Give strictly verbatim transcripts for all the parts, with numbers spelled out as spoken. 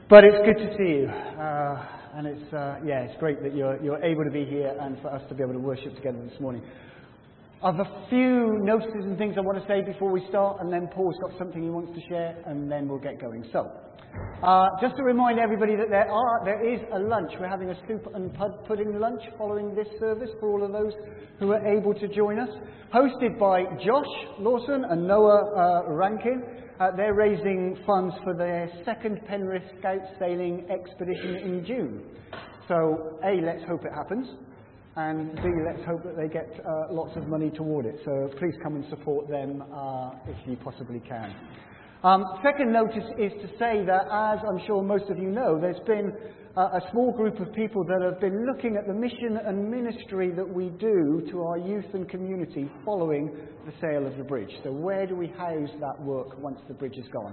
But it's good to see you, uh, and it's uh, yeah, it's great that you're you're able to be here and for us to be able to worship together this morning. I've a few notices and things I want to say before we start, and then Paul's got something he wants to share, and then we'll get going. So, uh, just to remind everybody that there are there is a lunch. We're having a soup and pud- pudding lunch following this service for all of those who are able to join us, hosted by Josh Lawson and Noah uh, Rankin. Uh, they're raising funds for their second Penrith Scout sailing expedition in June. So, A, let's hope it happens, and B, let's hope that they get uh, lots of money toward it. So please come and support them uh, if you possibly can. Um, second notice is to say that, as I'm sure most of you know, there's been uh, a small group of people that have been looking at the mission and ministry that we do to our youth and community following the sale of the bridge. So where do we house that work once the bridge is gone?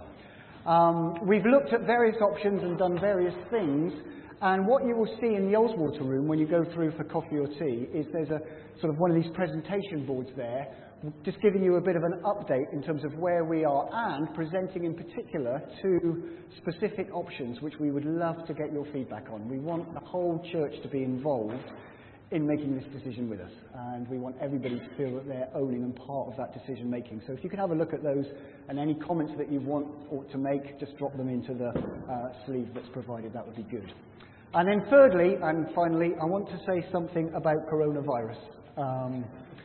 Um, we've looked at various options and done various things, and what you will see in the Oldswater room when you go through for coffee or tea is there's a sort of one of these presentation boards there, just giving you a bit of an update in terms of where we are and presenting in particular two specific options which we would love to get your feedback on. We want the whole church to be involved in making this decision with us, and we want everybody to feel that they're owning and part of that decision making. So if you could have a look at those, and any comments that you want or to make, just drop them into the uh, sleeve that's provided. That would be good. And then thirdly and finally, I want to say something about coronavirus. Um,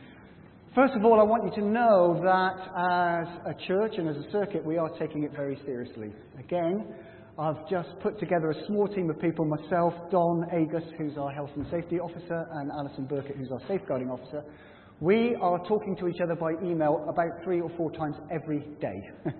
First of all, I want you to know that as a church and as a circuit, we are taking it very seriously. Again, I've just put together a small team of people, myself, Don Agus, who's our Health and Safety Officer, and Alison Burkett, who's our Safeguarding Officer. We are talking to each other by email about three or four times every day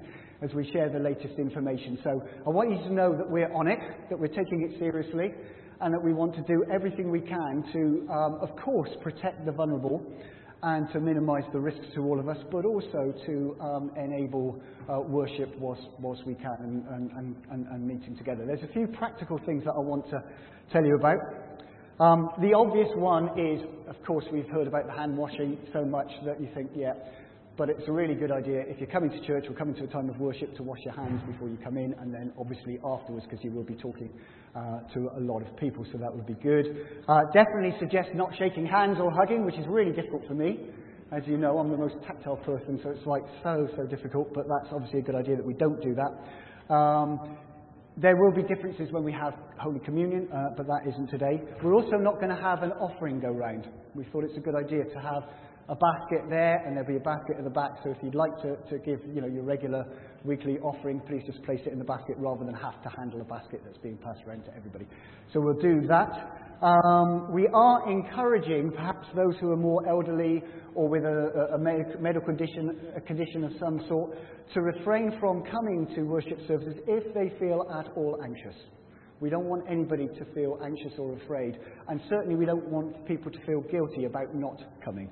as we share the latest information. So I want you to know that we're on it, that we're taking it seriously, and that we want to do everything we can to, um, of course, protect the vulnerable and to minimise the risks to all of us, but also to um, enable uh, worship whilst, whilst we can and, and, and, and meeting together. There's a few practical things that I want to tell you about. Um, the obvious one is, of course, we've heard about the hand washing so much that you think, yeah, but it's a really good idea if you're coming to church or coming to a time of worship to wash your hands before you come in, and then obviously afterwards, because you will be talking uh, to a lot of people, so that would be good. Uh, definitely suggest not shaking hands or hugging, which is really difficult for me. As you know, I'm the most tactile person, so it's like so, so difficult, but that's obviously a good idea that we don't do that. Um, there will be differences when we have Holy Communion, uh, but that isn't today. We're also not going to have an offering go round. We thought it's a good idea to have a basket there, and there'll be a basket at the back, so if you'd like to, to give you know your regular weekly offering, please just place it in the basket rather than have to handle a basket that's being passed around to everybody. So we'll do that. Um, we are encouraging perhaps those who are more elderly or with a, a, a medical condition, a condition of some sort, to refrain from coming to worship services if they feel at all anxious. We don't want anybody to feel anxious or afraid, and certainly we don't want people to feel guilty about not coming.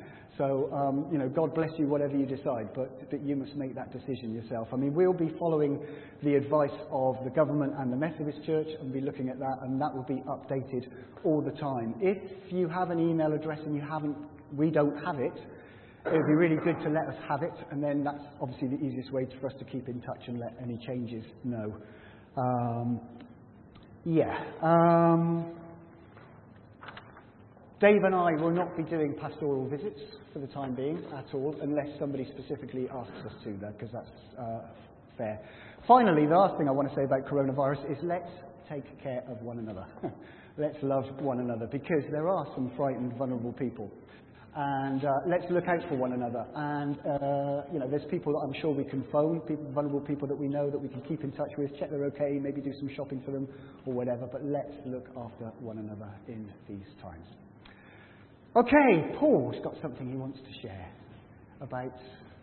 So, um, you know, God bless you, whatever you decide, but, but you must make that decision yourself. I mean, we'll be following the advice of the government and the Methodist Church and be looking at that, and that will be updated all the time. If you have an email address and you haven't, we don't have it, it would be really good to let us have it, and then that's obviously the easiest way for us to keep in touch and let any changes know. Um, yeah. Um, Dave and I will not be doing pastoral visits for the time being at all, unless somebody specifically asks us to, though, because that's uh, fair. Finally, the last thing I want to say about coronavirus is let's take care of one another. Let's love one another, because there are some frightened, vulnerable people. And uh, let's look out for one another. And, uh, you know, there's people that I'm sure we can phone, people, vulnerable people that we know that we can keep in touch with, check they're okay, maybe do some shopping for them or whatever. But let's look after one another in these times. Okay, Paul's got something he wants to share about...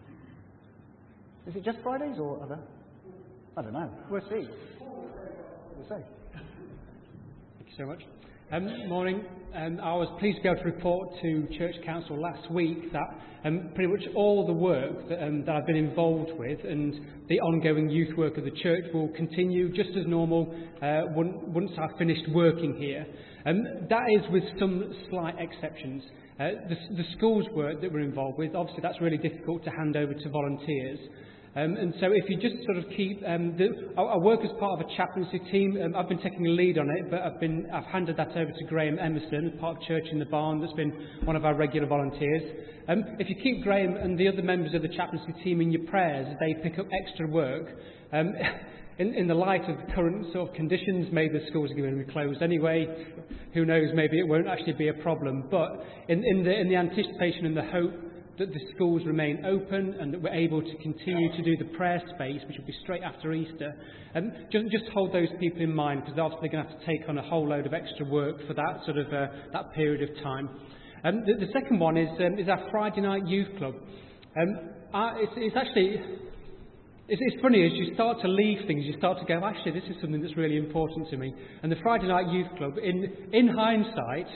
Is it just Fridays or other? I don't know. We'll see. We'll see. Thank you so much. Um, morning. Um, I was pleased to be able to report to Church Council last week that um, pretty much all the work that, um, that I've been involved with and the ongoing youth work of the church will continue just as normal uh, once I've finished working here. Um, that is with some slight exceptions. Uh, the, the schools work that we're involved with, obviously that's really difficult to hand over to volunteers. Um, and so if you just sort of keep, um, the, I, I work as part of a chaplaincy team. Um, I've been taking a lead on it, but I've been I've handed that over to Graham Emerson, part of Church in the Barn, that's been one of our regular volunteers. Um, if you keep Graham and the other members of the chaplaincy team in your prayers as they pick up extra work, um, in, in the light of the current sort of conditions, maybe the schools are going to be closed anyway. Who knows? Maybe it won't actually be a problem. But in, in the in the anticipation and the hope that the schools remain open and that we're able to continue to do the prayer space, which will be straight after Easter. And just, just hold those people in mind, because obviously they're going to have to take on a whole load of extra work for that sort of uh, that period of time. Um, the, the second one is um, is our Friday night youth club. Um, uh, it's, it's actually it's, it's funny, as you start to leave things, you start to go, actually, this is something that's really important to me. And the Friday night youth club, in in hindsight,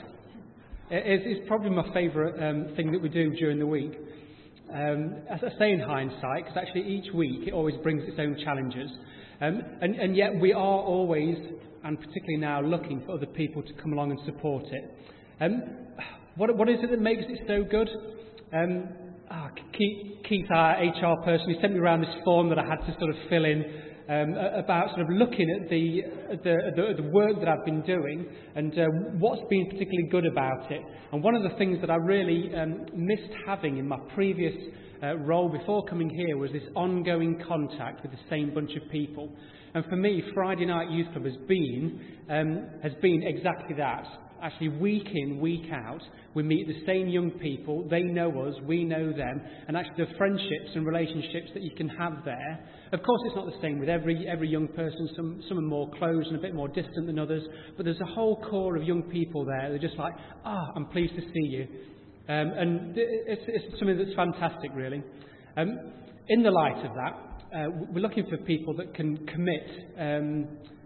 It's, it's probably my favourite um, thing that we do during the week. Um, as I say in hindsight, because actually each week it always brings its own challenges. Um, and, and yet we are always, and particularly now, looking for other people to come along and support it. Um, what, what is it that makes it so good? Um, oh, Keith, Keith, our H R person, he sent me around this form that I had to sort of fill in. Um, about sort of looking at the, the, the, the work that I've been doing and uh, what's been particularly good about it. And one of the things that I really um, missed having in my previous uh, role before coming here was this ongoing contact with the same bunch of people. And for me, Friday Night Youth Club has been, um, has been exactly that. Actually, week in, week out, we meet the same young people. They know us, we know them, and actually the friendships and relationships that you can have there. Of course, it's not the same with every every young person. Some some are more close and a bit more distant than others, but there's a whole core of young people there. They're just like, ah, oh, I'm pleased to see you, um, and it's, it's something that's fantastic, really. Um, in the light of that, uh, we're looking for people that can commit. Um,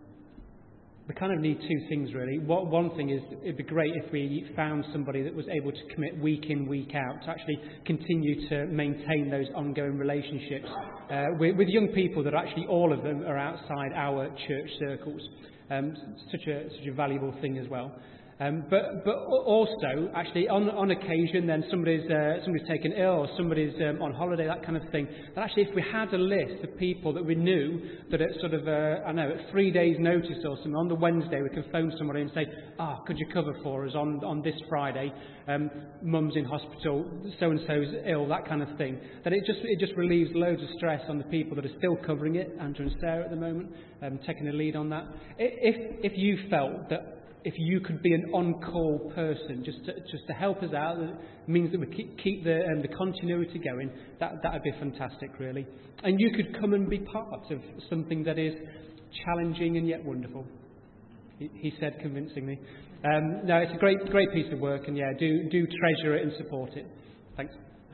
We kind of need two things, really. What, one thing is, it'd be great if we found somebody that was able to commit week in, week out, to actually continue to maintain those ongoing relationships uh, with, with young people that actually all of them are outside our church circles. Um, such a such a valuable thing as well. Um, but but also, actually, on on occasion, then somebody's uh, somebody's taken ill, or somebody's um, on holiday, that kind of thing. But actually, if we had a list of people that we knew that at sort of uh, I know at three days' notice or something, on the Wednesday we can phone somebody and say, ah, oh, could you cover for us on on this Friday? Um, Mum's in hospital, so and so's ill, that kind of thing. Then it just it just relieves loads of stress on the people that are still covering it. Andrew and Sarah at the moment, um, taking a lead on that. If if you felt that if you could be an on-call person just to, just to help us out, that means that we keep, keep the, um, the continuity going, that that would be fantastic, really. And you could come and be part of something that is challenging and yet wonderful, he, he said convincingly. Um, no, it's a great great piece of work, and yeah, do, do treasure it and support it. Thanks.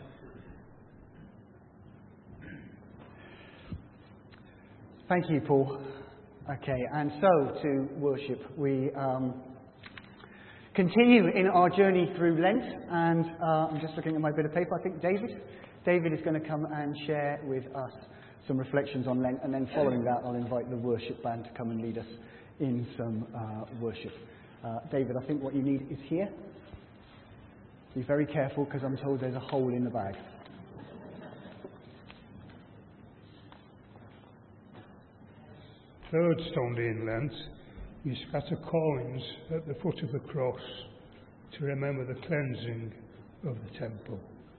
Thank you, Paul. Okay, and so to worship, we um, continue in our journey through Lent, and uh, I'm just looking at my bit of paper. I think David, David is going to come and share with us some reflections on Lent, and then following that, I'll invite the worship band to come and lead us in some uh, worship. Uh, David, I think what you need is here. Be very careful, because I'm told there's a hole in the bag. Third Sunday in Lent, we scatter coins at the foot of the cross to remember the cleansing of the temple.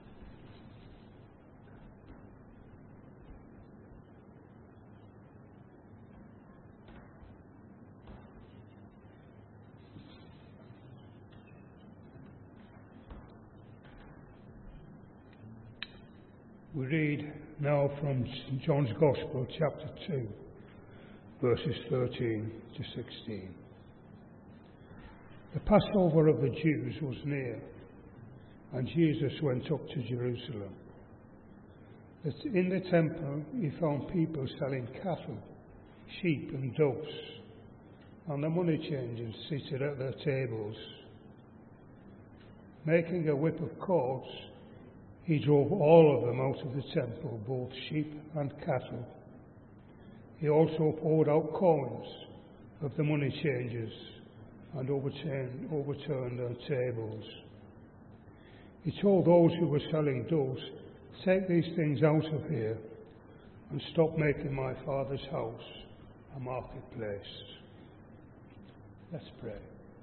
We read now from Saint John's Gospel, chapter two. Verses thirteen to sixteen. The Passover of the Jews was near, and Jesus went up to Jerusalem. In the temple he found people selling cattle, sheep and doves, and the money changers seated at their tables. Making a whip of cords, he drove all of them out of the temple, both sheep and cattle. He also poured out coins of the money changers and overturned, overturned their tables. He told those who were selling doves, "Take these things out of here and stop making my Father's house a marketplace. Let's pray.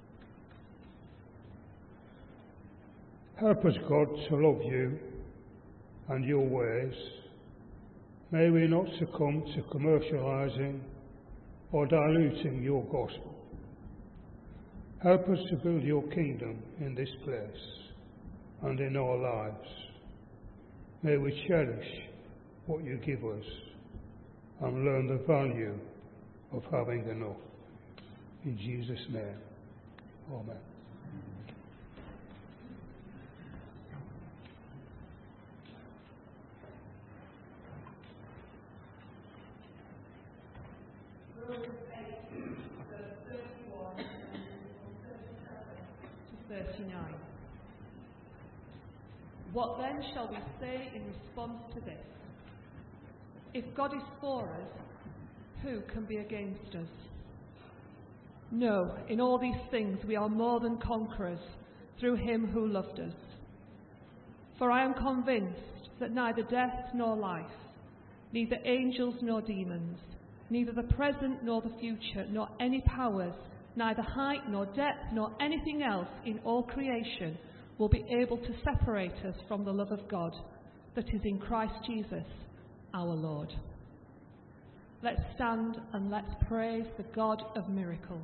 Help us, God, to love you and your ways. May we not succumb to commercialising or diluting your gospel. Help us to build your kingdom in this place and in our lives. May we cherish what you give us and learn the value of having enough. In Jesus' name, amen. thirty-nine. What then shall we say in response to this? If God is for us, who can be against us? No, in all these things we are more than conquerors through him who loved us. For I am convinced that neither death nor life, neither angels nor demons, neither the present nor the future, nor any powers, neither height nor depth nor anything else in all creation will be able to separate us from the love of God that is in Christ Jesus our Lord. Let's stand and let's praise the God of miracles.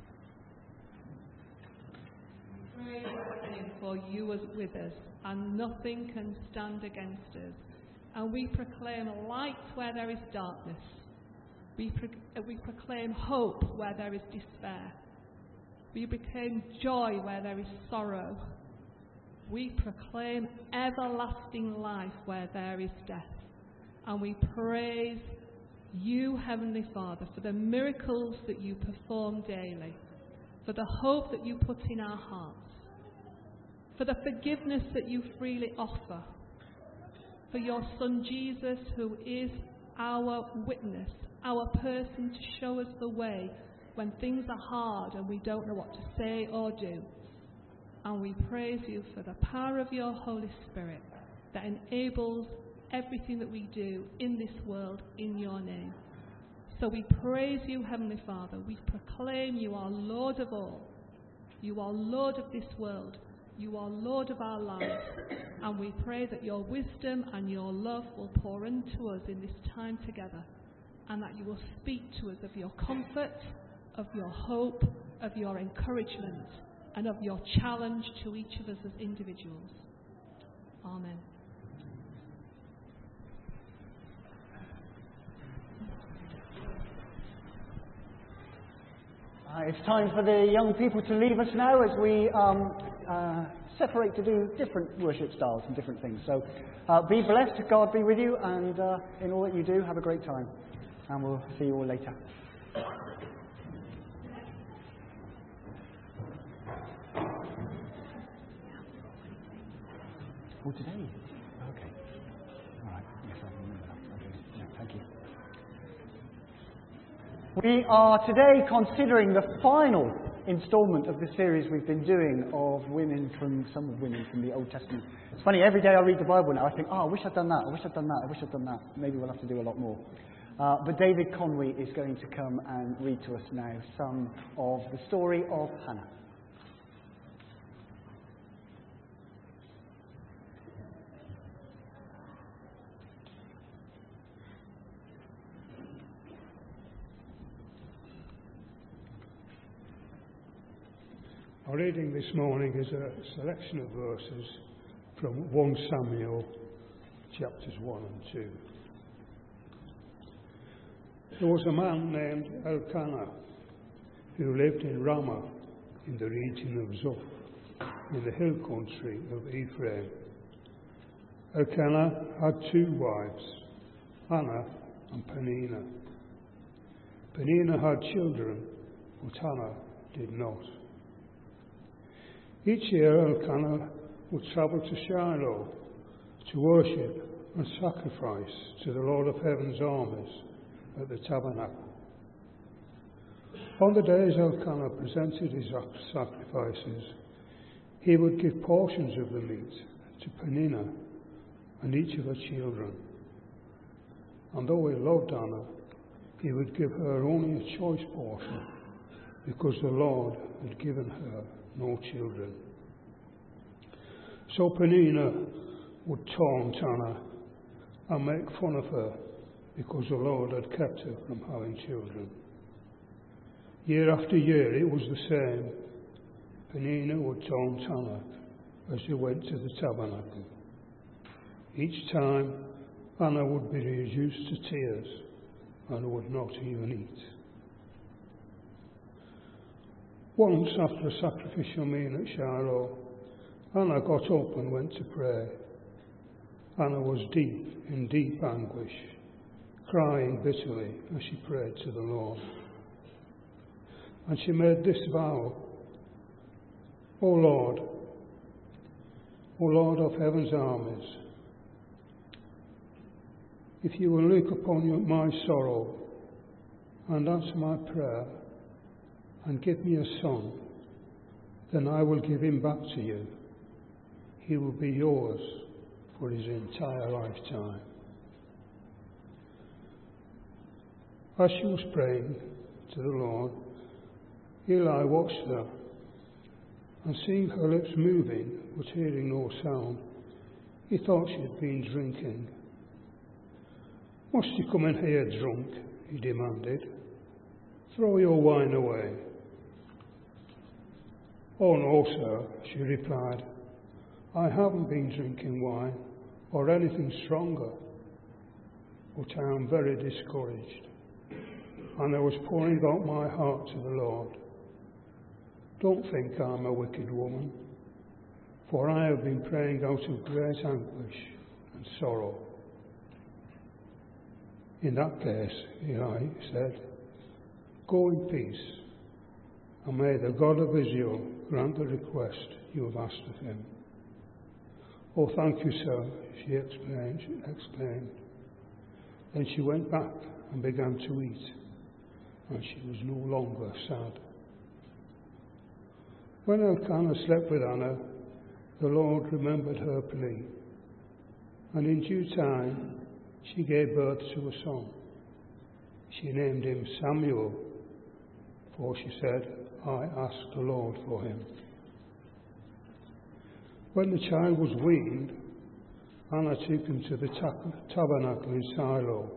Praise him, for you are with us, and nothing can stand against us. And we proclaim light where there is darkness. We, pro- we proclaim hope where there is despair. We proclaim joy where there is sorrow. We proclaim everlasting life where there is death. And we praise you, Heavenly Father, for the miracles that you perform daily, for the hope that you put in our hearts, for the forgiveness that you freely offer, for your Son Jesus, who is our witness, our person to show us the way when things are hard and we don't know what to say or do. And we praise you for the power of your Holy Spirit that enables everything that we do in this world in your name. So we praise you, Heavenly Father. We proclaim you are Lord of all. You are Lord of this world. You are Lord of our lives. And we pray that your wisdom and your love will pour into us in this time together, and that you will speak to us of your comfort, of your hope, of your encouragement, and of your challenge to each of us as individuals. Amen. Uh, it's time for the young people to leave us now as we um, uh, separate to do different worship styles and different things. So uh, be blessed, God be with you, and uh, in all that you do, have a great time. And we'll see you all later. Oh, today? Okay. All right. Yes, I remember that. Okay. Yeah, thank you. We are today considering the final instalment of the series we've been doing of women from, some of women from the Old Testament. It's funny, every day I read the Bible now, I think, oh, I wish I'd done that, I wish I'd done that, I wish I'd done that. Maybe we'll have to do a lot more. Uh, but David Conway is going to come and read to us now some of the story of Hannah. Our reading this morning is a selection of verses from First Samuel chapters one and two. There was a man named Elkanah who lived in Ramah in the region of Zoph, in the hill country of Ephraim. Elkanah had two wives, Hannah and Peninnah. Peninnah had children, but Hannah did not. Each year Elkanah would travel to Shiloh to worship and sacrifice to the Lord of Heaven's armies at the tabernacle. On the days Elkanah presented his sacrifices, he would give portions of the meat to Peninnah and each of her children, and though he loved Anna, he would give her only a choice portion, because the Lord had given her no children. So Peninnah would taunt Anna and make fun of her, because the Lord had kept her from having children. Year after year it was the same. Peninnah would taunt Anna as they went to the tabernacle. Each time Anna would be reduced to tears and would not even eat. Once, after a sacrificial meal at Shiloh, Anna got up and went to pray. Anna was deep in deep anguish, crying bitterly as she prayed to the Lord. And she made this vow: O Lord, O Lord of heaven's armies, if you will look upon your, my sorrow and answer my prayer and give me a son, then I will give him back to you. He will be yours for his entire lifetime. As she was praying to the Lord, Eli watched her, and seeing her lips moving but hearing no sound, he thought she had been drinking. Must you come in here drunk? He demanded. Throw your wine away. Oh no, sir, she replied. I haven't been drinking wine or anything stronger, but I am very discouraged, and I was pouring out my heart to the Lord. Don't think I'm a wicked woman, for I have been praying out of great anguish and sorrow. In that case, Eli said, go in peace, and may the God of Israel grant the request you have asked of him. Oh, thank you, sir, she explained, she exclaimed. Then she went back and began to eat, and she was no longer sad. When Elkanah slept with Anna, the Lord remembered her plea, and in due time she gave birth to a son. She named him Samuel, for she said, I asked the Lord for him. When the child was weaned, Anna took him to the ta- tabernacle in Shiloh.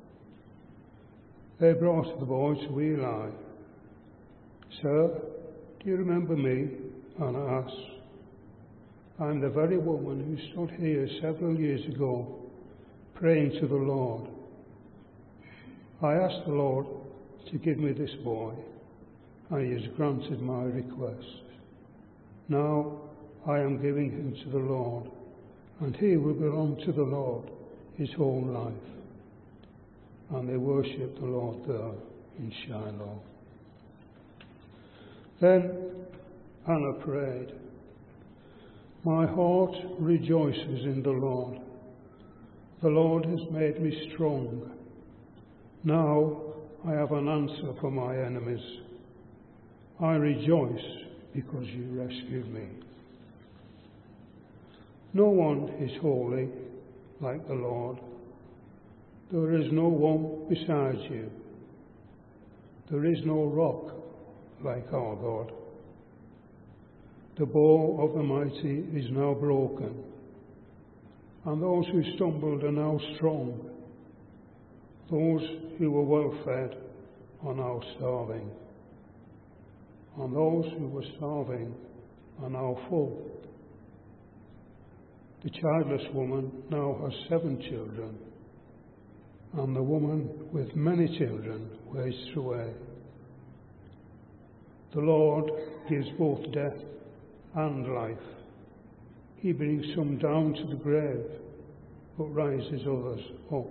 They brought the boy to Eli. Sir, do you remember me? Anna asked. I'm the very woman who stood here several years ago praying to the Lord. I asked the Lord to give me this boy, and he has granted my request. Now I am giving him to the Lord, and he will belong to the Lord his whole life. And they worshipped the Lord there in Shiloh. Then Anna prayed, my heart rejoices in the Lord. The Lord has made me strong. Now I have an answer for my enemies. I rejoice because you rescued me. No one is holy like the Lord. There is no one besides you. There is no rock like our God. The bow of the mighty is now broken, and those who stumbled are now strong. Those who were well fed are now starving, and those who were starving are now full. The childless woman now has seven children, and the woman with many children wastes away. The Lord gives both death and life. He brings some down to the grave, but raises others up.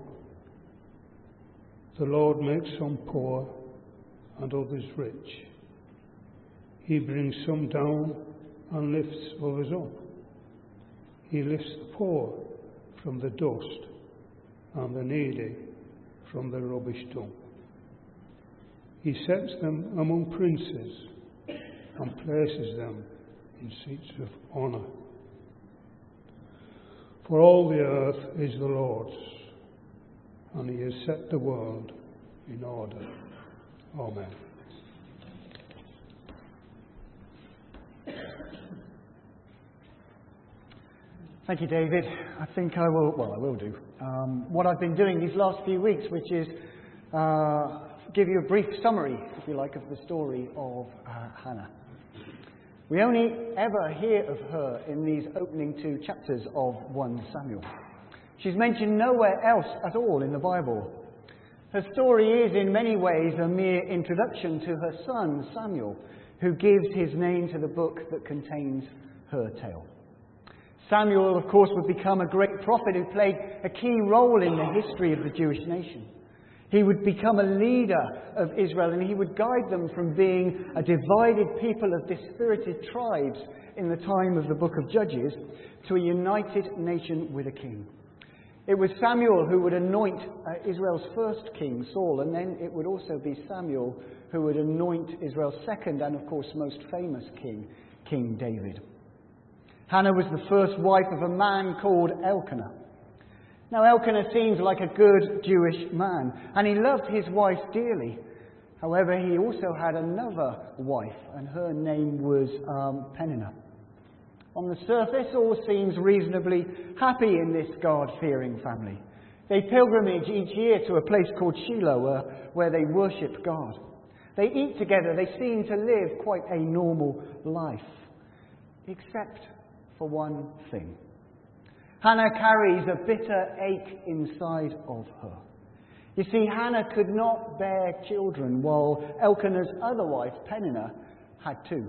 The Lord makes some poor and others rich. He brings some down and lifts others up. He lifts the poor from the dust and the needy from the rubbish dump. He sets them among princes and places them in seats of honour. For all the earth is the Lord's, and he has set the world in order. Amen. Thank you, David. I think I will, well, I will do um, what I've been doing these last few weeks, which is uh, give you a brief summary, if you like, of the story of uh, Hannah. We only ever hear of her in these opening two chapters of First Samuel. She's mentioned nowhere else at all in the Bible. Her story is in many ways a mere introduction to her son Samuel, who gives his name to the book that contains her tale. Samuel, of course, would become a great prophet who played a key role in the history of the Jewish nation. He would become a leader of Israel, and he would guide them from being a divided people of dispirited tribes in the time of the book of Judges to a united nation with a king. It was Samuel who would anoint uh, Israel's first king, Saul, and then it would also be Samuel who would anoint Israel's second and, of course, most famous king, King David. Hannah was the first wife of a man called Elkanah. Now, Elkanah seems like a good Jewish man, and he loved his wife dearly. However, he also had another wife, and her name was um, Peninnah. On the surface, all seems reasonably happy in this God-fearing family. They pilgrimage each year to a place called Shiloh, where, where they worship God. They eat together. They seem to live quite a normal life, except for one thing. Hannah carries a bitter ache inside of her. You see, Hannah could not bear children, while Elkanah's other wife, Peninnah, had two.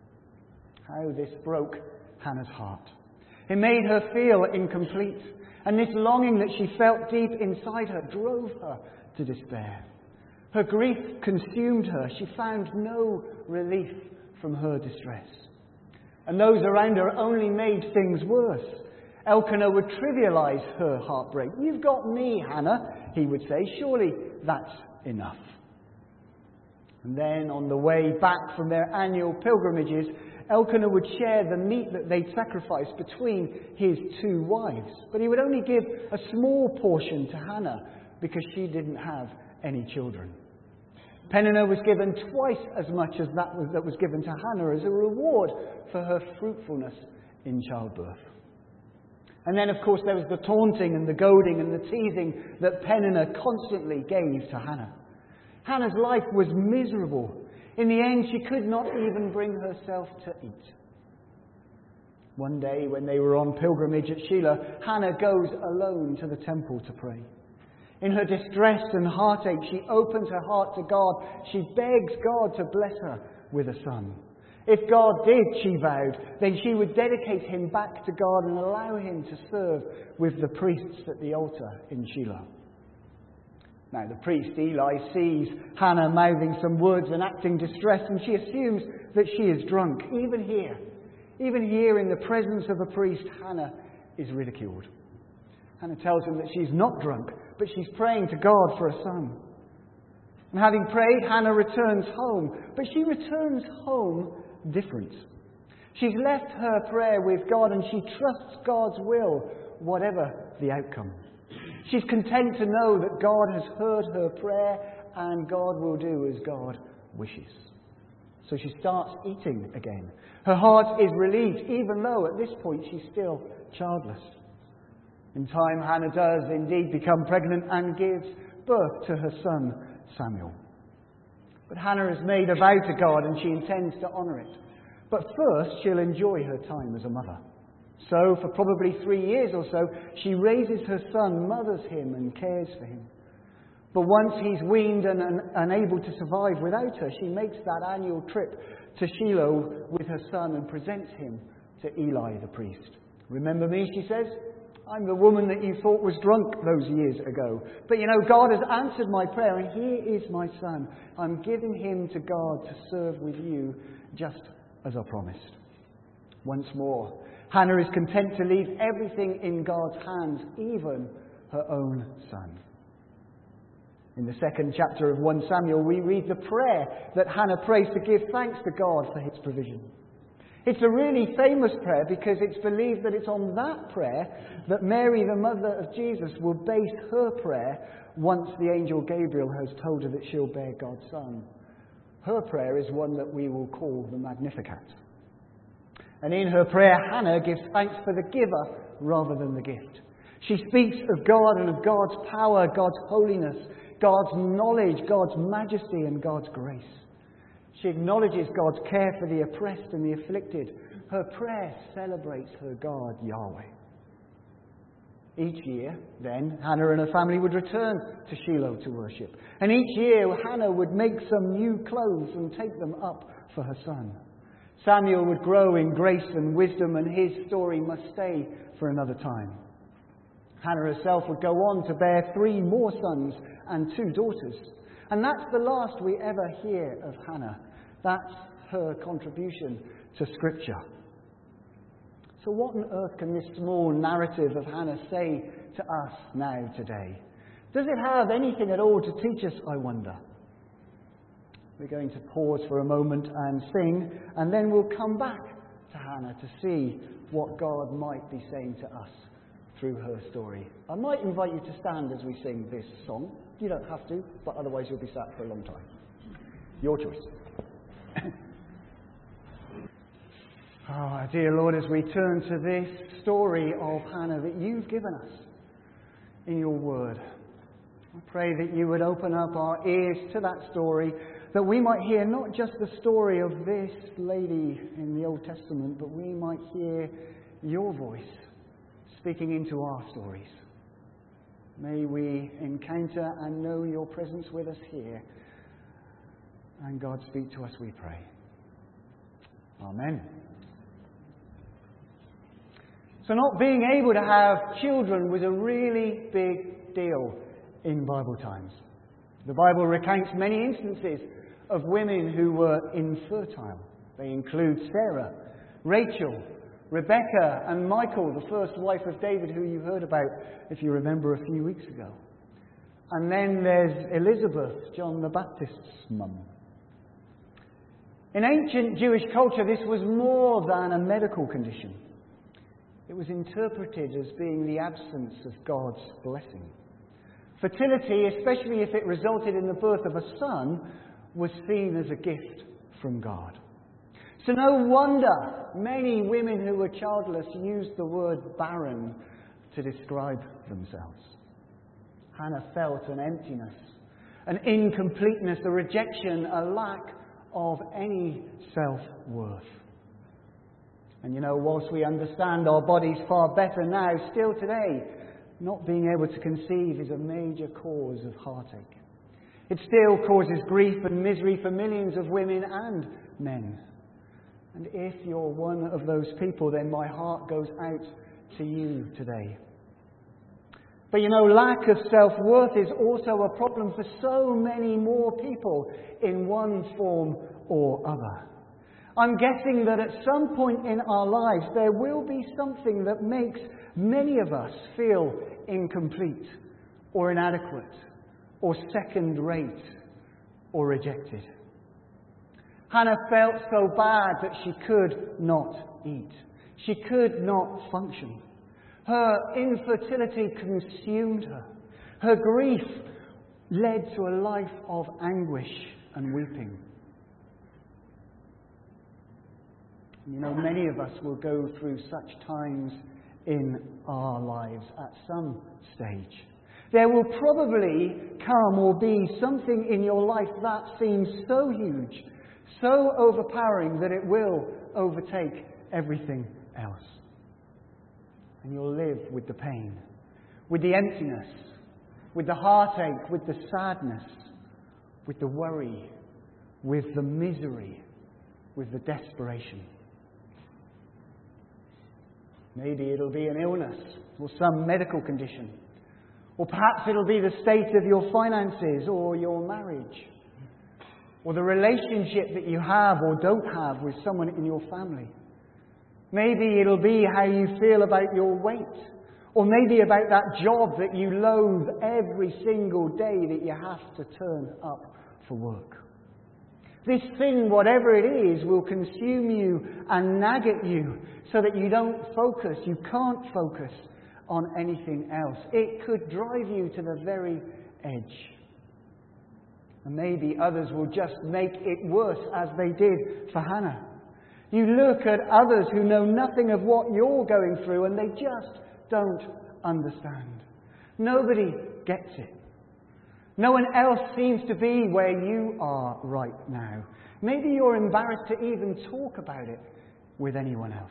How this broke Hannah's heart. It made her feel incomplete, and this longing that she felt deep inside her drove her to despair. Her grief consumed her. She found no relief from her distress. And those around her only made things worse. Elkanah would trivialize her heartbreak. "You've got me, Hannah," he would say. "Surely that's enough." And then on the way back from their annual pilgrimages, Elkanah would share the meat that they'd sacrificed between his two wives. But he would only give a small portion to Hannah because she didn't have any children. Peninnah was given twice as much as that was, that was given to Hannah as a reward for her fruitfulness in childbirth. And then, of course, there was the taunting and the goading and the teasing that Peninnah constantly gave to Hannah. Hannah's life was miserable. In the end, she could not even bring herself to eat. One day, when they were on pilgrimage at Shiloh, Hannah goes alone to the temple to pray. In her distress and heartache, she opens her heart to God. She begs God to bless her with a son. If God did, she vowed, then she would dedicate him back to God and allow him to serve with the priests at the altar in Shiloh. Now, the priest, Eli, sees Hannah mouthing some words and acting distressed, and she assumes that she is drunk. Even here, even here in the presence of a priest, Hannah is ridiculed. Hannah tells him that she's not drunk, but she's praying to God for a son. And having prayed, Hannah returns home, but she returns home different. She's left her prayer with God, and she trusts God's will, whatever the outcome. She's content to know that God has heard her prayer, and God will do as God wishes. So she starts eating again. Her heart is relieved, even though at this point she's still childless. In time, Hannah does indeed become pregnant and gives birth to her son, Samuel. But Hannah has made a vow to God, and she intends to honour it. But first, she'll enjoy her time as a mother. So, for probably three years or so, she raises her son, mothers him, and cares for him. But once he's weaned and un- unable to survive without her, she makes that annual trip to Shiloh with her son and presents him to Eli the priest. "Remember me," she says. "I'm the woman that you thought was drunk those years ago. But you know, God has answered my prayer, and here is my son. I'm giving him to God to serve with you, just as I promised." Once more, Hannah is content to leave everything in God's hands, even her own son. In the second chapter of First Samuel, we read the prayer that Hannah prays to give thanks to God for his provision. It's a really famous prayer because it's believed that it's on that prayer that Mary, the mother of Jesus, will base her prayer once the angel Gabriel has told her that she'll bear God's Son. Her prayer is one that we will call the Magnificat. And in her prayer, Hannah gives thanks for the giver rather than the gift. She speaks of God and of God's power, God's holiness, God's knowledge, God's majesty and God's grace. She acknowledges God's care for the oppressed and the afflicted. Her prayer celebrates her God, Yahweh. Each year, then, Hannah and her family would return to Shiloh to worship. And each year, Hannah would make some new clothes and take them up for her son. Samuel would grow in grace and wisdom, and his story must stay for another time. Hannah herself would go on to bear three more sons and two daughters. And that's the last we ever hear of Hannah. That's her contribution to Scripture. So what on earth can this small narrative of Hannah say to us now today? Does it have anything at all to teach us, I wonder? We're going to pause for a moment and sing, and then we'll come back to Hannah to see what God might be saying to us through her story. I might invite you to stand as we sing this song. You don't have to, but otherwise you'll be sat for a long time. Your choice. Ah, oh, dear Lord, as we turn to this story of Hannah that you've given us in your word, I pray that you would open up our ears to that story, that we might hear not just the story of this lady in the Old Testament, but we might hear your voice speaking into our stories. May we encounter and know your presence with us here. And God, speak to us, we pray. Amen. So not being able to have children was a really big deal in Bible times. The Bible recounts many instances of women who were infertile. They include Sarah, Rachel, Rebecca and Michal, the first wife of David, who you heard about, if you remember, a few weeks ago. And then there's Elizabeth, John the Baptist's mum. In ancient Jewish culture, this was more than a medical condition. It was interpreted as being the absence of God's blessing. Fertility, especially if it resulted in the birth of a son, was seen as a gift from God. So no wonder many women who were childless used the word barren to describe themselves. Hannah felt an emptiness, an incompleteness, a rejection, a lack of any self-worth. And you know, whilst we understand our bodies far better now, still today, not being able to conceive is a major cause of heartache. It still causes grief and misery for millions of women and men. And if you're one of those people, then my heart goes out to you today. But you know, lack of self-worth is also a problem for so many more people in one form or other. I'm guessing that at some point in our lives there will be something that makes many of us feel incomplete or inadequate or second-rate or rejected. Hannah felt so bad that she could not eat. She could not function. Her infertility consumed her. Her grief led to a life of anguish and weeping. You know, many of us will go through such times in our lives at some stage. There will probably come or be something in your life that seems so huge, so overpowering that it will overtake everything else. And you'll live with the pain, with the emptiness, with the heartache, with the sadness, with the worry, with the misery, with the desperation. Maybe it'll be an illness or some medical condition. Or perhaps it'll be the state of your finances or your marriage. Or the relationship that you have or don't have with someone in your family. Maybe it'll be how you feel about your weight. Or maybe about that job that you loathe every single day that you have to turn up for work. This thing, whatever it is, will consume you and nag at you so that you don't focus, you can't focus on anything else. It could drive you to the very edge. And maybe others will just make it worse, as they did for Hannah. You look at others who know nothing of what you're going through and they just don't understand. Nobody gets it. No one else seems to be where you are right now. Maybe you're embarrassed to even talk about it with anyone else.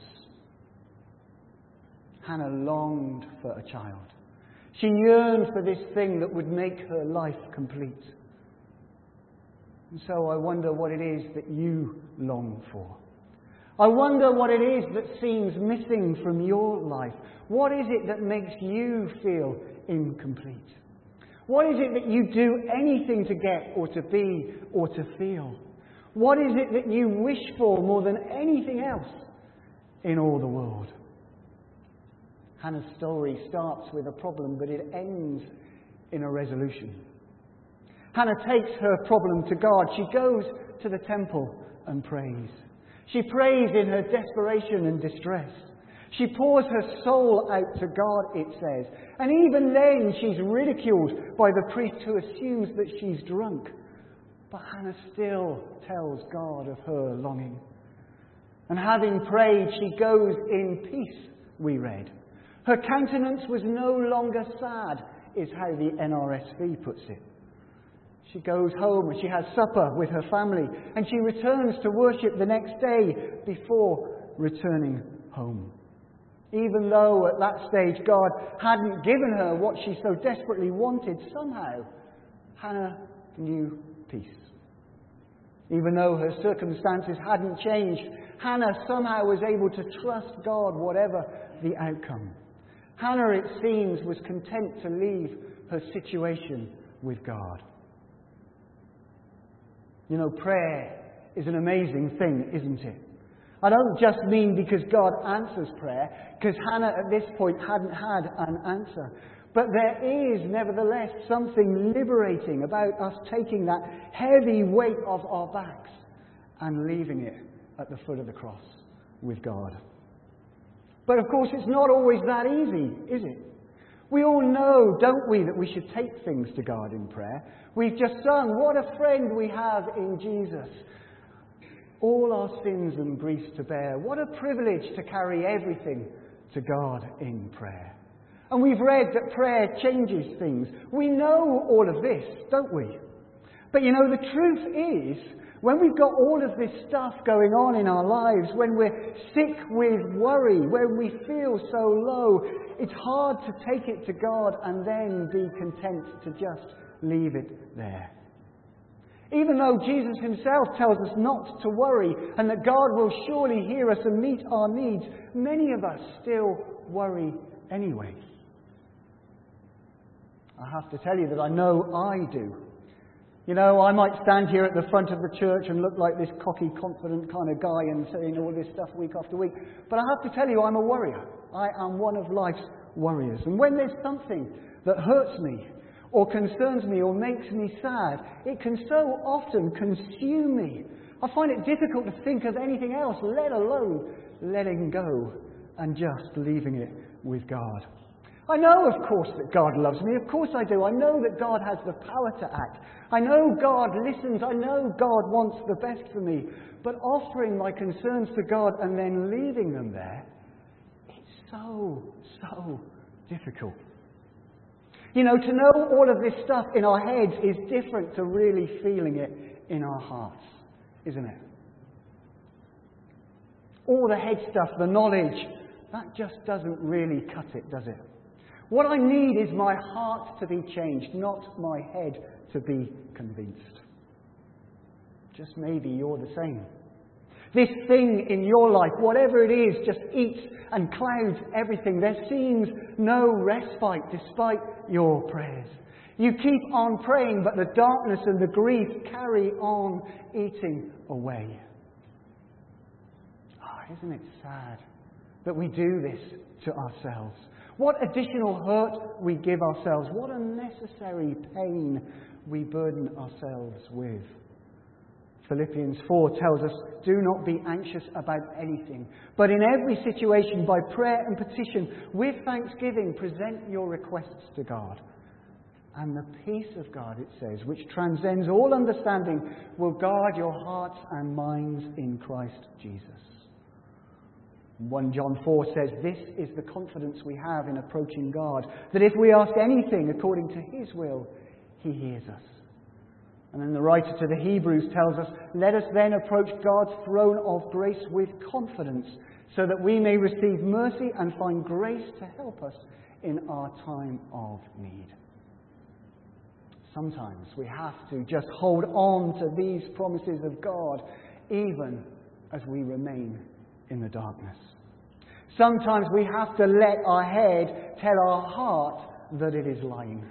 Hannah longed for a child. She yearned for this thing that would make her life complete. And so I wonder what it is that you long for. I wonder what it is that seems missing from your life. What is it that makes you feel incomplete? What is it that you do anything to get or to be or to feel? What is it that you wish for more than anything else in all the world? Hannah's story starts with a problem, but it ends in a resolution. Hannah takes her problem to God. She goes to the temple and prays. She prays in her desperation and distress. She pours her soul out to God, it says. And even then she's ridiculed by the priest who assumes that she's drunk. But Hannah still tells God of her longing. And having prayed, she goes in peace, we read. Her countenance was no longer sad, is how the N R S V puts it. She goes home and she has supper with her family. And she returns to worship the next day before returning home. Even though at that stage God hadn't given her what she so desperately wanted, somehow Hannah knew peace. Even though her circumstances hadn't changed, Hannah somehow was able to trust God whatever the outcome. Hannah, it seems, was content to leave her situation with God. You know, prayer is an amazing thing, isn't it? I don't just mean because God answers prayer, because Hannah at this point hadn't had an answer. But there is, nevertheless, something liberating about us taking that heavy weight off our backs and leaving it at the foot of the cross with God. But of course, it's not always that easy, is it? We all know, don't we, that we should take things to God in prayer. We've just sung, what a friend we have in Jesus. All our sins and griefs to bear. What a privilege to carry everything to God in prayer. And we've read that prayer changes things. We know all of this, don't we? But you know, the truth is, when we've got all of this stuff going on in our lives, when we're sick with worry, when we feel so low, it's hard to take it to God and then be content to just leave it there. Even though Jesus himself tells us not to worry and that God will surely hear us and meet our needs, many of us still worry anyway. I have to tell you that I know I do. You know, I might stand here at the front of the church and look like this cocky, confident kind of guy and saying all this stuff week after week. But I have to tell you, I'm a worrier. I am one of life's worriers. And when there's something that hurts me or concerns me or makes me sad, it can so often consume me. I find it difficult to think of anything else, let alone letting go and just leaving it with God. I know, of course, that God loves me. Of course I do. I know that God has the power to act. I know God listens. I know God wants the best for me. But offering my concerns to God and then leaving them there, it's so, so difficult. You know, to know all of this stuff in our heads is different to really feeling it in our hearts, isn't it? All the head stuff, the knowledge, that just doesn't really cut it, does it? What I need is my heart to be changed, not my head to be convinced. Just maybe you're the same. This thing in your life, whatever it is, just eats and clouds everything. There seems no respite despite your prayers. You keep on praying, but the darkness and the grief carry on eating away. Oh, isn't it sad that we do this to ourselves? What additional hurt we give ourselves. What unnecessary pain we burden ourselves with. Philippians four tells us, do not be anxious about anything, but in every situation, by prayer and petition, with thanksgiving, present your requests to God. And the peace of God, it says, which transcends all understanding, will guard your hearts and minds in Christ Jesus. First John four says, this is the confidence we have in approaching God, that if we ask anything according to His will, He hears us. And then the writer to the Hebrews tells us, let us then approach God's throne of grace with confidence, so that we may receive mercy and find grace to help us in our time of need. Sometimes we have to just hold on to these promises of God, even as we remain in the darkness. Sometimes we have to let our head tell our heart that it is lying.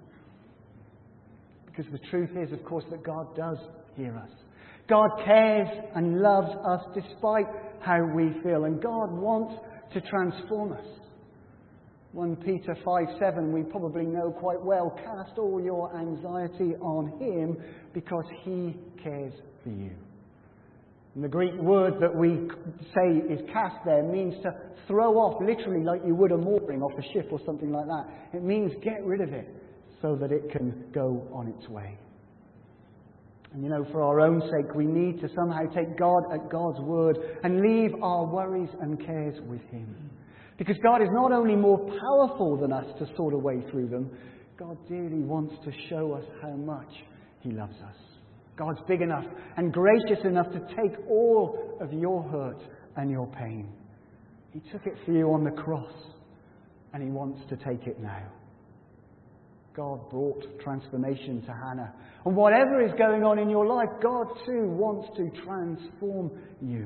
Because the truth is, of course, that God does hear us. God cares and loves us despite how we feel. And God wants to transform us. First Peter five seven, we probably know quite well. Cast all your anxiety on Him because He cares for you. And the Greek word that we say is cast there means to throw off, literally like you would a mooring off a ship or something like that. It means get rid of it, so that it can go on its way. And you know, for our own sake, we need to somehow take God at God's word and leave our worries and cares with Him. Because God is not only more powerful than us to sort a way through them, God dearly wants to show us how much He loves us. God's big enough and gracious enough to take all of your hurt and your pain. He took it for you on the cross, and He wants to take it now. God brought transformation to Hannah. And whatever is going on in your life, God too wants to transform you.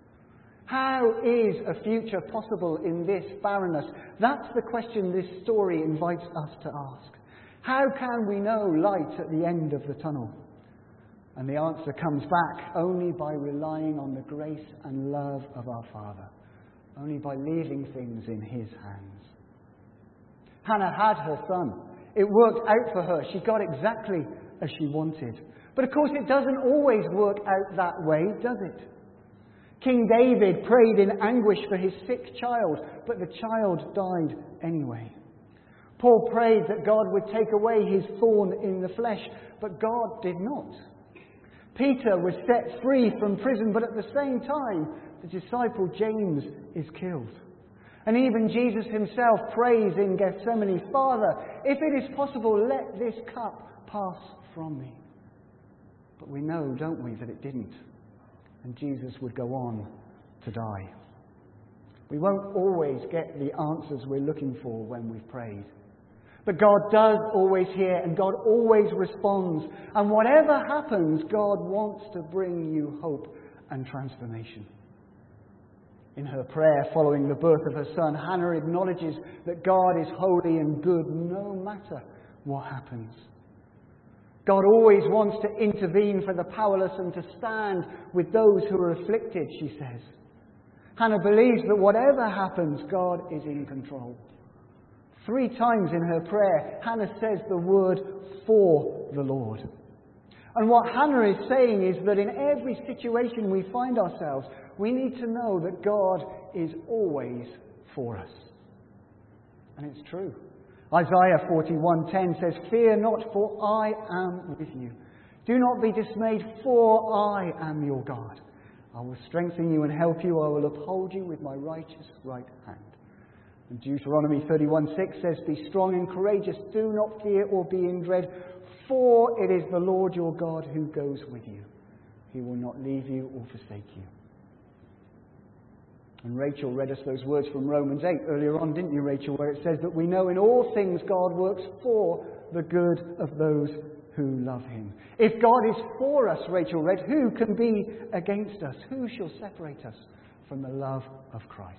How is a future possible in this barrenness? That's the question this story invites us to ask. How can we know light at the end of the tunnel? And the answer comes back only by relying on the grace and love of our Father. Only by leaving things in His hands. Hannah had her son. It worked out for her. She got exactly as she wanted. But of course it doesn't always work out that way, does it? King David prayed in anguish for his sick child, but the child died anyway. Paul prayed that God would take away his thorn in the flesh, but God did not. Peter was set free from prison, but at the same time, the disciple James is killed. And even Jesus himself prays in Gethsemane, Father, if it is possible, let this cup pass from me. But we know, don't we, that it didn't. And Jesus would go on to die. We won't always get the answers we're looking for when we've prayed. But God does always hear, and God always responds. And whatever happens, God wants to bring you hope and transformation. In her prayer following the birth of her son, Hannah acknowledges that God is holy and good no matter what happens. God always wants to intervene for the powerless and to stand with those who are afflicted, she says. Hannah believes that whatever happens, God is in control. Three times in her prayer, Hannah says the word for the Lord. And what Hannah is saying is that in every situation we find ourselves, we need to know that God is always for us. And it's true. Isaiah forty-one ten says, Fear not, for I am with you. Do not be dismayed, for I am your God. I will strengthen you and help you. I will uphold you with my righteous right hand. And Deuteronomy thirty-one six says, Be strong and courageous. Do not fear or be in dread, for it is the Lord your God who goes with you. He will not leave you or forsake you. And Rachel read us those words from Romans eight earlier on, didn't you, Rachel, where it says that we know in all things God works for the good of those who love Him. If God is for us, Rachel read, who can be against us? Who shall separate us from the love of Christ?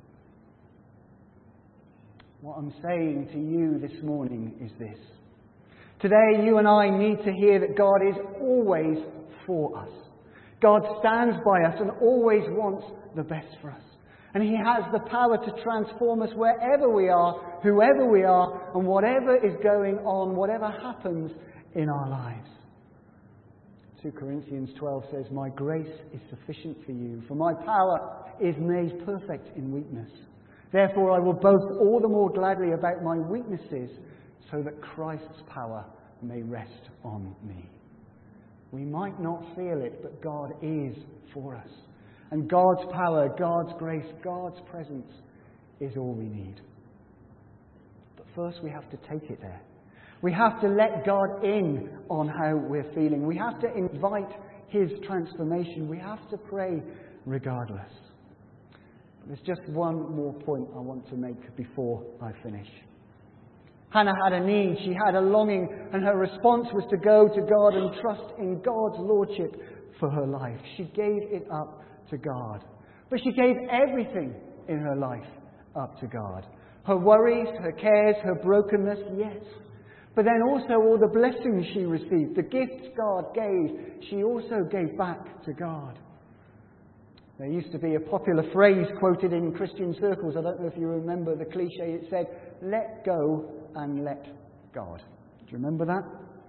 What I'm saying to you this morning is this. Today you and I need to hear that God is always for us. God stands by us and always wants the best for us. And He has the power to transform us wherever we are, whoever we are, and whatever is going on, whatever happens in our lives. Second Corinthians twelve says, "My grace is sufficient for you, for my power is made perfect in weakness. Therefore I will boast all the more gladly about my weaknesses, so that Christ's power may rest on me." We might not feel it, but God is for us. And God's power, God's grace, God's presence is all we need. But first we have to take it there. We have to let God in on how we're feeling. We have to invite His transformation. We have to pray regardless. But there's just one more point I want to make before I finish. Hannah had a need, she had a longing, and her response was to go to God and trust in God's lordship for her life. She gave it up to God. But she gave everything in her life up to God. Her worries, her cares, her brokenness, yes. But then also all the blessings she received, the gifts God gave, she also gave back to God. There used to be a popular phrase quoted in Christian circles. I don't know if you remember the cliche. It said, "Let go and let God." Do you remember that?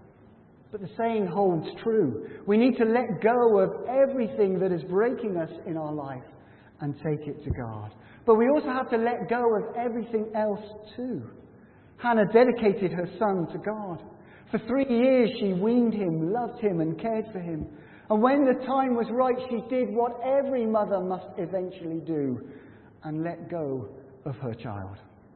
But the saying holds true. We need to let go of everything that is breaking us in our life and take it to God. But we also have to let go of everything else too. Hannah dedicated her son to God. For three years she weaned him, loved him and cared for him. And when the time was right, she did what every mother must eventually do and let go of her child.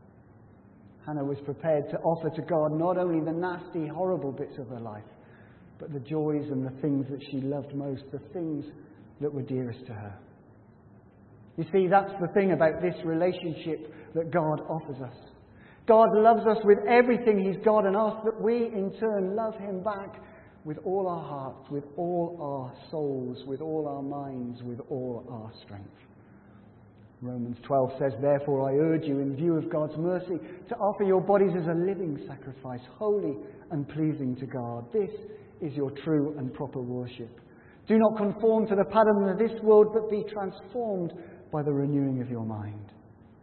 Hannah was prepared to offer to God not only the nasty, horrible bits of her life, but the joys and the things that she loved most, the things that were dearest to her. You see, that's the thing about this relationship that God offers us. God loves us with everything He's got and asks that we in turn love Him back with all our hearts, with all our souls, with all our minds, with all our strength. Romans twelve says, "Therefore I urge you, in view of God's mercy, to offer your bodies as a living sacrifice, holy and pleasing to God. This is your true and proper worship. Do not conform to the pattern of this world, but be transformed by the renewing of your mind."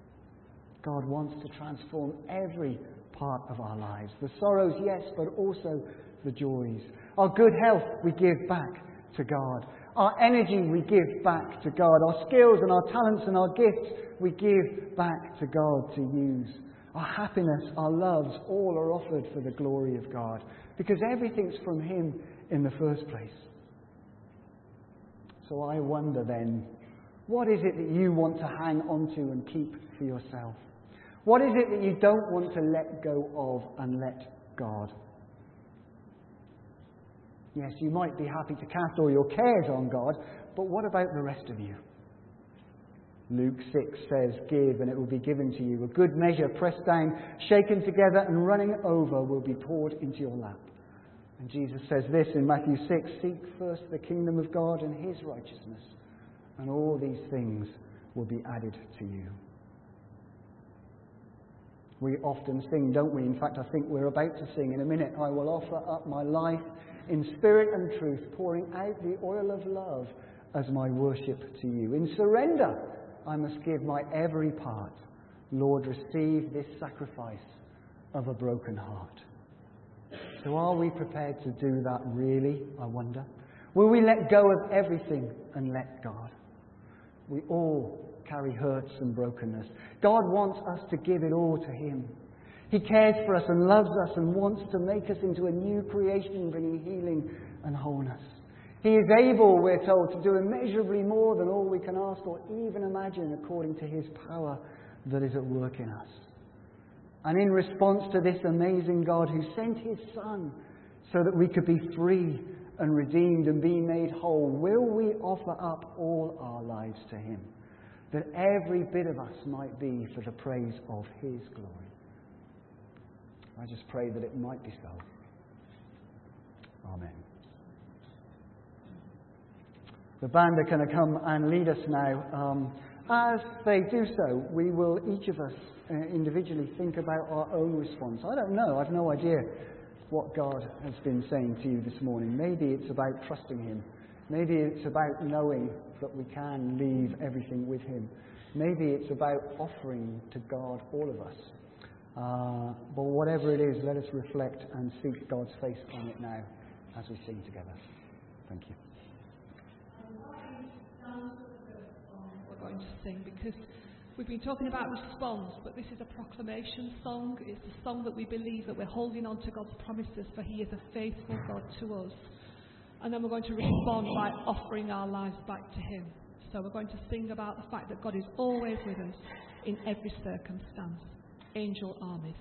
God wants to transform every part of our lives. The sorrows, yes, but also the joys. Our good health we give back to God. Our energy we give back to God. Our skills and our talents and our gifts we give back to God to use. Our happiness, our loves, all are offered for the glory of God. Because everything's from Him in the first place. So I wonder then, what is it that you want to hang on to and keep for yourself? What is it that you don't want to let go of and let God? Yes, you might be happy to cast all your cares on God, but what about the rest of you? Luke six says, "Give, and it will be given to you. A good measure, pressed down, shaken together, and running over will be poured into your lap." And Jesus says this in Matthew six, "Seek first the kingdom of God and His righteousness, and all these things will be added to you." We often sing, don't we? In fact, I think we're about to sing in a minute. "I will offer up my life in spirit and truth, pouring out the oil of love as my worship to you. In surrender, I must give my every part. Lord, receive this sacrifice of a broken heart." So are we prepared to do that really, I wonder? Will we let go of everything and let God? We all carry hurts and brokenness. God wants us to give it all to Him. He cares for us and loves us and wants to make us into a new creation, bringing healing and wholeness. He is able, we're told, to do immeasurably more than all we can ask or even imagine, according to His power that is at work in us. And in response to this amazing God who sent His Son so that we could be free and redeemed and be made whole, will we offer up all our lives to Him, that every bit of us might be for the praise of His glory? I just pray that it might be so. Amen. The band are going to come and lead us now. Um, as they do so, we will, each of us uh, individually, think about our own response. I don't know. I've no idea what God has been saying to you this morning. Maybe it's about trusting Him. Maybe it's about knowing that we can leave everything with Him. Maybe it's about offering to God all of us. Uh, but whatever it is, let us reflect and seek God's face on it now as we sing together. Thank you. We're going to sing because we've been talking about response, but this is a proclamation song. It's a song that we believe that we're holding on to God's promises, for He is a faithful God to us. And then we're going to respond by offering our lives back to Him. So we're going to sing about the fact that God is always with us in every circumstance. Angel armies.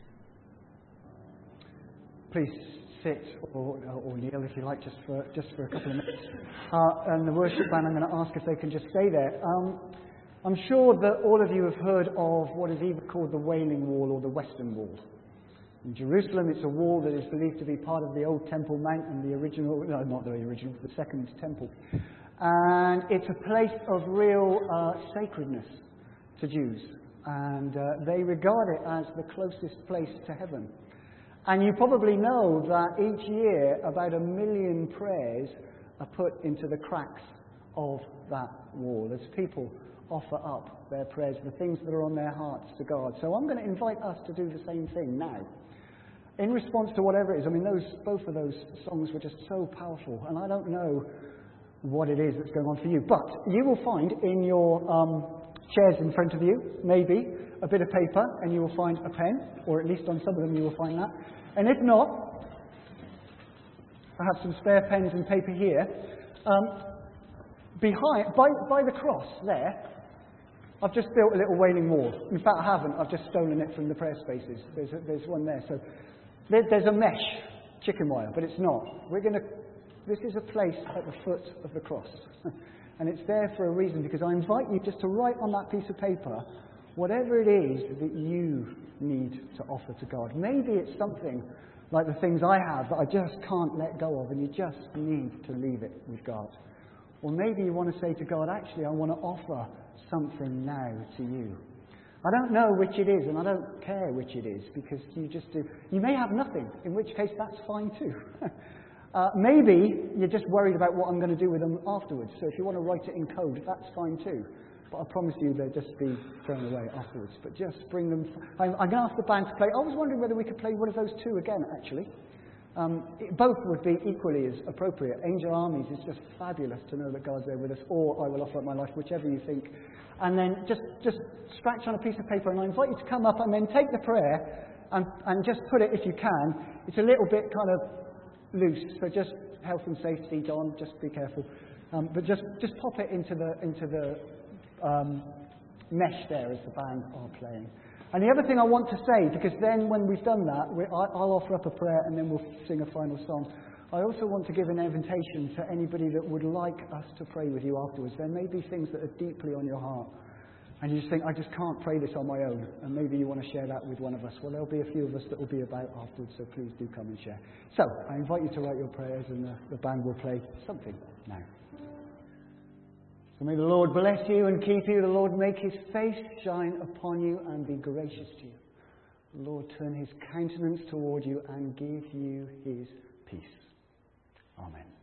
Please sit or, or kneel if you like, just for just for a couple of minutes. Uh, and the worship band, I'm going to ask if they can just stay there. Um, I'm sure that all of you have heard of what is either called the Wailing Wall or the Western Wall. In Jerusalem, it's a wall that is believed to be part of the Old Temple Mount and the original, no, not the original, the Second Temple. And it's a place of real uh, sacredness to Jews. And uh, they regard it as the closest place to heaven. And you probably know that each year about a million prayers are put into the cracks of that wall as people offer up their prayers, the things that are on their hearts to God. So I'm going to invite us to do the same thing now. In response to whatever it is, I mean, those both of those songs were just so powerful, and I don't know what it is that's going on for you, but you will find in your um, chairs in front of you, maybe, a bit of paper, and you will find a pen, or at least on some of them you will find that. And if not, I have some spare pens and paper here. Um, behind, by, by the cross there, I've just built a little wailing wall. In fact, I haven't. I've just stolen it from the prayer spaces. There's a, there's one there. So there, there's a mesh chicken wire, but it's not. We're going to. This is a place at the foot of the cross, and it's there for a reason. Because I invite you just to write on that piece of paper whatever it is that you need to offer to God. Maybe it's something like the things I have that I just can't let go of, and you just need to leave it with God. Or maybe you want to say to God, actually, I want to offer something now to you. I don't know which it is, and I don't care which it is, because you just do. You may have nothing, in which case that's fine too. uh, maybe you're just worried about what I'm going to do with them afterwards. So if you want to write it in code, that's fine too. But I promise you they'll just be thrown away afterwards. But just bring them. I'm, I'm going to ask the band to play. I was wondering whether we could play one of those two again, actually. Um, it, both would be equally as appropriate. Angel Armies is just fabulous to know that God's there with us, or I will offer up my life, whichever you think. And then just, just scratch on a piece of paper, and I invite you to come up and then take the prayer and, and just put it, if you can. It's a little bit kind of loose, so just health and safety, Don, just be careful. Um, but just, just pop it into the, into the um, mesh there as the band are playing. And the other thing I want to say, because then when we've done that, we, I, I'll offer up a prayer and then we'll sing a final song. I also want to give an invitation to anybody that would like us to pray with you afterwards. There may be things that are deeply on your heart, and you just think, I just can't pray this on my own, and maybe you want to share that with one of us. Well, there'll be a few of us that will be about afterwards, so please do come and share. So, I invite you to write your prayers, and the, the band will play something now. So may the Lord bless you and keep you. The Lord make His face shine upon you and be gracious to you. The Lord turn His countenance toward you and give you His peace. Amen.